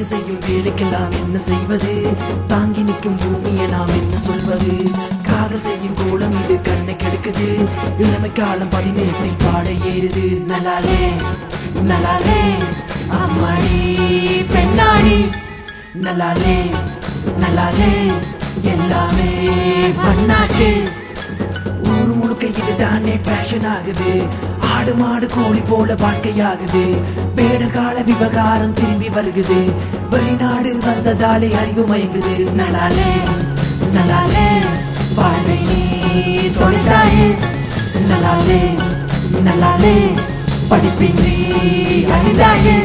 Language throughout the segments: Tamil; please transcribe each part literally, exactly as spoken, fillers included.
இங்கு செய்யும் வேலைக்கெல்லாம் என்ன செய்வது? தாங்கி நிற்கும் பூமியை நாம் என்ன சொல்வது? காதல் செய்யும் கோலம் இது கண்ணை கெடுக்குது. இளமை காலம் பதினெட்டில் பாட ஏறுது. நலாலே நலாலே அம்மாடி பெண்ணாடி, நலாலே நலாலே எல்லாமே பண்ணாச்சு. ஊரு முழுக்க இதுதானே ஃபேஷன் ஆகுது. ஆடு மாடு கோழி போல வாழ்க்கையாகுது. பேடகால விவகாரம் திரும்பி வருகுது. வெளிநாடு வந்ததாலே அறிவு மயங்குது. நலாலே நலாலே வாழ்வை நீ தொலைத்தாயே. நலாலே நலாலே படிப்பின்றி அழிந்தாயே.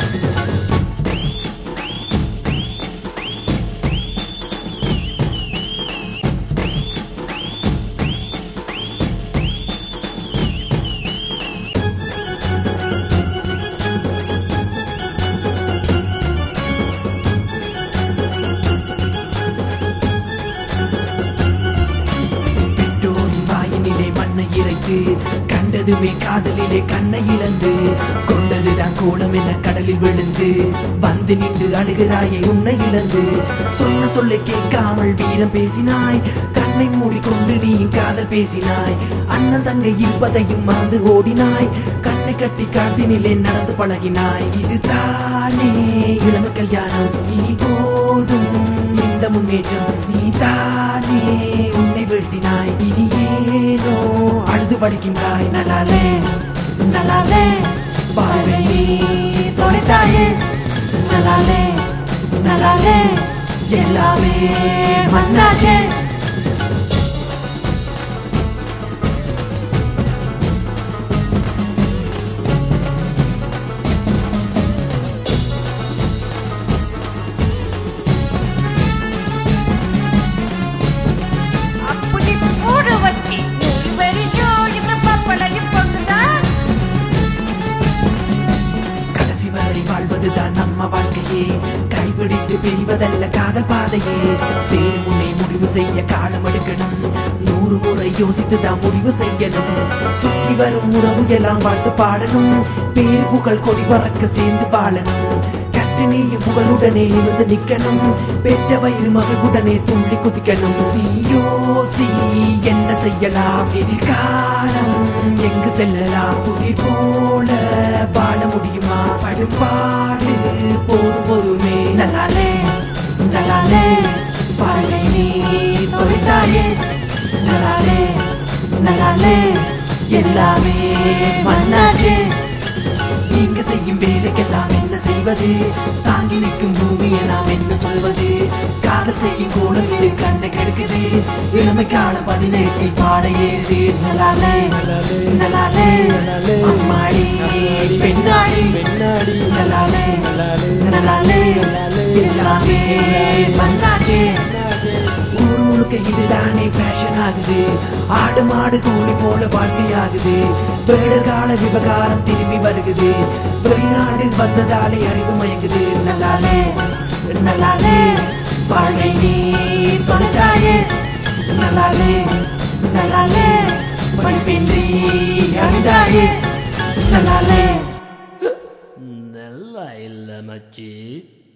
கண்டதுமே காதலிலே கண்ணை இழந்து கொண்டதுதான் கோலம் என கடலில் விழுந்து வந்து நின்று அழுகிறாயை உன்னை இழந்து. சொன்ன சொல்லை கேட்காமல் வீரம் பேசினாய். கண்ணை மூடிக்கொண்டு நீ காதல் பேசினாய். அண்ணன் தங்கை இருப்பதையும் மறந்து ஓடினாய். கண்ணை கட்டி காட்டினிலே நடந்து பழகினாய். இது தானே இளம கல்யாணம். இனி போதும் இந்த முன்னேற்றம். நீ தானே உன்னை வீழ்த்தினாய். இனி ஏனோ அழுது படிக்கின்றாய். நலாலே நலாலே வாழ்வை நீ தொலைத்தாயே. நலாலே நலாலே எல்லாமே மண்ணாச்சே. வாழ்வதுதான் நம்ம வாழ்க்கையே. கைபிடித்து பிரிவதல்ல காதல் பாதையே. சேரும் முன்னே முடிவு செய்ய காலம் எடுக்கணும். நூறு முறை யோசித்துதான் முடிவு செய்யணும். சுற்றி வரும் உறவு எல்லாம் வாழ்த்து பாடணும். பேரு புகழ் கொடி பறக்க சேர்ந்து வாழணும். கற்று நீயும் புகழுடனே நிமிர்ந்து நிற்கணும். பெற்ற வயிறு மகளுடனே துள்ளி குதிக்கணும். நீ யோசி என்ன செய்யலாம்? எதிர்காலம் எங்கு செல்லலாம்? புதிர் போல வாழ முடியுமா? படுபாடு போதும் பொறுமே. நலாலே நலாலே வாழ்வை நீ தொலைத்தாயே. நலாலே நலாலே எல்லாமே மண்ணாச்சே. நீங்க செய்யும் வேலைக்கெல்லாம் என்ன செய்வது? தாங்கி நிற்கும் பூமியை நாம் என்ன சொல்வது? காதல் செய்யும் கோலம் இது கண்ணை கெடுக்குது. இளமை காலம் பதினெட்டில் பாட ஏறுது. நலாலே நலாலே அம்மாடி பெண்ணாடி, நலாலே நலாலே எல்லாமே மண்ணாச்சே. ஊர் முழுக்க இதுதானே ஃபேஷன் ஆகுது. ஆடு மாடு கோழி போல வாழ்க்கையாகுது. பேடகால விவகாரம் திரும்பி வருகுது. வெளிநாடு வந்ததாலே அறிவு மயங்குது. நலாலே நலாலே வாழ்வை நீ தொலைத்தாயே. நலாலே நலாலே படிப்பின்றி அழிந்தாயே. நலாலே நல்லா இல்ல மச்சி.